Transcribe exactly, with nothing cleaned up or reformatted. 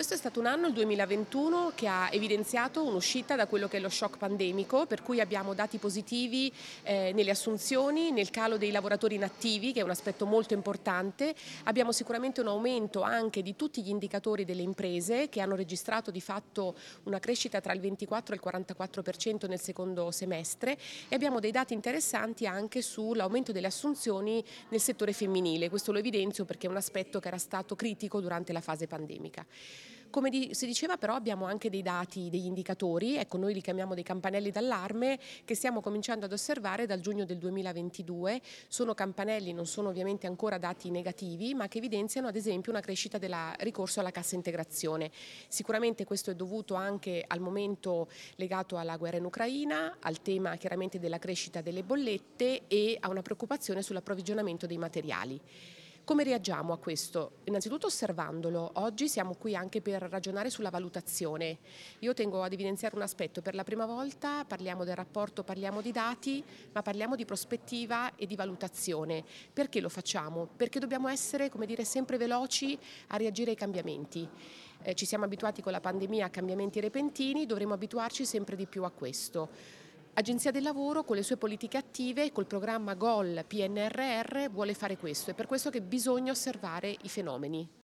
Questo è stato un anno, il duemilaventuno, che ha evidenziato un'uscita da quello che è lo shock pandemico, per cui abbiamo dati positivi eh, nelle assunzioni, nel calo dei lavoratori inattivi, che è un aspetto molto importante. Abbiamo sicuramente un aumento anche di tutti gli indicatori delle imprese, che hanno registrato di fatto una crescita tra il ventiquattro e il quarantaquattro per cento nel secondo semestre, e abbiamo dei dati interessanti anche sull'aumento delle assunzioni nel settore femminile. Questo lo evidenzio perché è un aspetto che era stato critico durante la fase pandemica. Come di, si diceva, però, abbiamo anche dei dati, degli indicatori, ecco, noi li chiamiamo dei campanelli d'allarme, che stiamo cominciando ad osservare dal giugno del duemilaventidue. Sono campanelli, non sono ovviamente ancora dati negativi, ma che evidenziano ad esempio una crescita del ricorso alla cassa integrazione. Sicuramente questo è dovuto anche al momento legato alla guerra in Ucraina, al tema chiaramente della crescita delle bollette e a una preoccupazione sull'approvvigionamento dei materiali. Come reagiamo a questo? Innanzitutto osservandolo. Oggi siamo qui anche per ragionare sulla valutazione. Io tengo ad evidenziare un aspetto: per la prima volta parliamo del rapporto, parliamo di dati, ma parliamo di prospettiva e di valutazione. Perché lo facciamo? Perché dobbiamo essere, come dire, sempre veloci a reagire ai cambiamenti. Eh, ci siamo abituati con la pandemia a cambiamenti repentini, dovremo abituarci sempre di più a questo. Agenzia del Lavoro, con le sue politiche attive, col programma G O L P N R R, vuole fare questo. È per questo che bisogna osservare i fenomeni.